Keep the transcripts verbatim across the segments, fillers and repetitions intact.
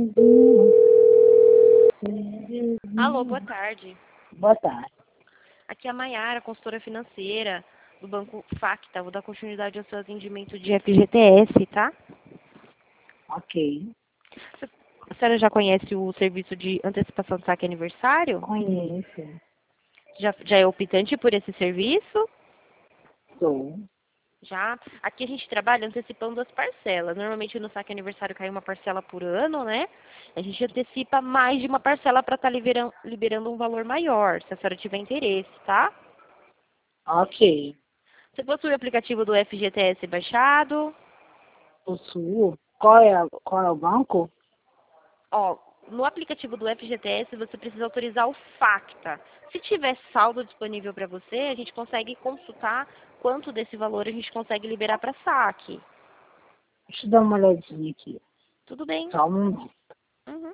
Alô, boa tarde. Boa tarde. Aqui é a Maiara, consultora financeira do Banco Facta. Vou dar continuidade ao seu atendimento de F G T S, tá? Ok. A senhora já conhece o serviço de antecipação de saque aniversário? Conheço. Já, já é optante por esse serviço? Sou. Já. Aqui a gente trabalha antecipando as parcelas. Normalmente no saque aniversário cai uma parcela por ano, né? A gente antecipa mais de uma parcela para estar liberando, liberando um valor maior, se a senhora tiver interesse, tá? Ok. Você possui o aplicativo do F G T S baixado? Possuo. Qual é, a- qual é o banco? Ó, no aplicativo do F G T S você precisa autorizar o Facta. Se tiver saldo disponível para você, a gente consegue consultar quanto desse valor a gente consegue liberar para saque. Deixa eu dar uma olhadinha aqui. Tudo bem? Só um momento. Uhum.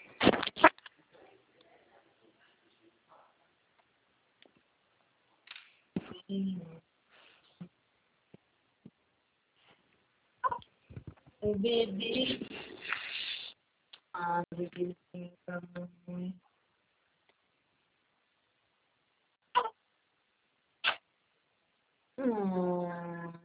Eu bebi. Ah, bebi. Tá bom. Hum.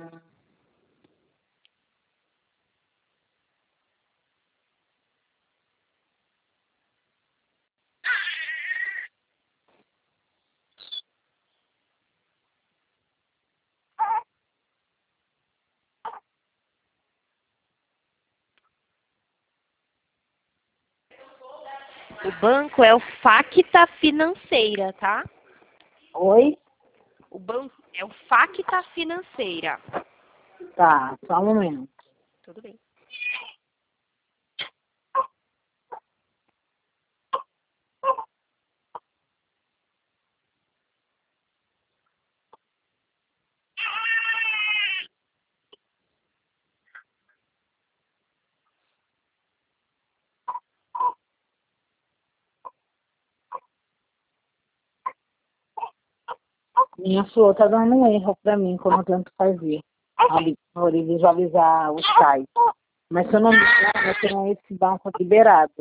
O banco é o Facta Financeira, tá? Oi? O banco é o Facta Financeira. Tá, só um momento. Tudo bem. Minha flor tá dando um erro pra mim, como eu tento fazer. Ali, por visualizar o site. Mas se eu não me engano, eu tenho esse banco liberado.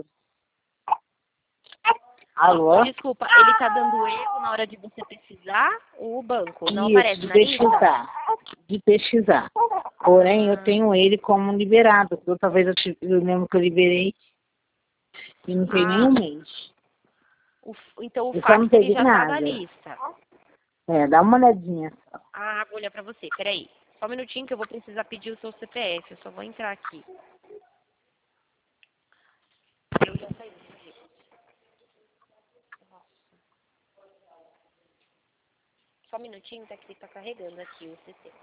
Alô? Desculpa, ele tá dando erro na hora de você pesquisar o banco? Não Isso, aparece de na lista? pesquisar. De pesquisar. Porém, eu Ah. tenho ele como liberado. Outra vez eu, tive- eu lembro que eu liberei e não tem Ah, nenhum mês. o f- então o Eu só não Facta ele peguei já tá na nada. lista. É, dá uma olhadinha só. Ah, vou olhar pra você. Peraí. Só um minutinho que eu vou precisar pedir o seu C P F. Eu só vou entrar aqui. Eu já saí. Só um minutinho, tá, que tá carregando aqui o sistema.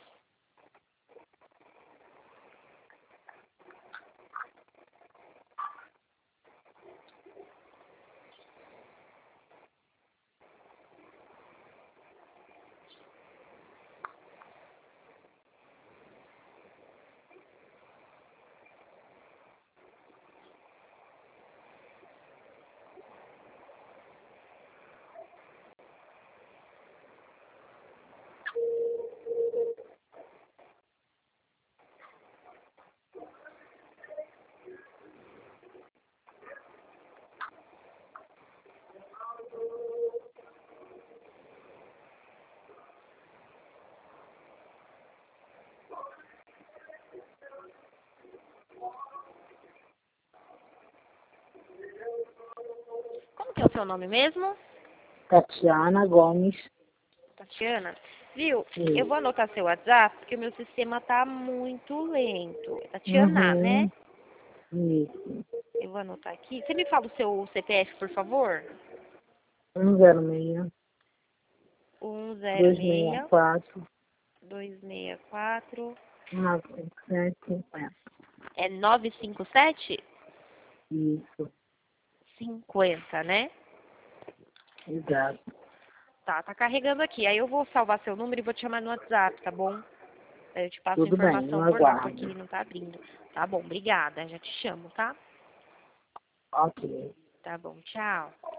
Como que é o seu nome mesmo? Tatiana Gomes. Tatiana? Viu? Eu Isso. vou anotar seu WhatsApp, porque o meu sistema tá muito lento. É Tatiana, né? Uhum. Isso. Eu vou anotar aqui. Você me fala o seu C P F, por favor? um zero seis, Um zero dois seis seis, quatro, dois seis quatro. nove cinco sete, cinquenta. É nove cinco sete? Isso. cinquenta, né? Exato. Tá, tá carregando aqui. Aí eu vou salvar seu número e vou te chamar no WhatsApp, tá bom? Aí eu te passo a Tudo bem, eu informação por lá, porque aguardo. ele não tá abrindo. Tá bom, obrigada. Já te chamo, tá? Ok. Tá bom, tchau.